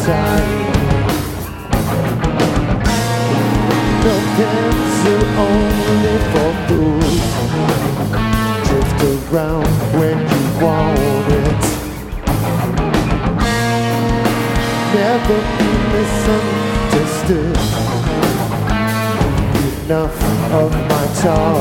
time. No pencil only for fools. Drift around when you want it. Never be misunderstood. Enough of my talk.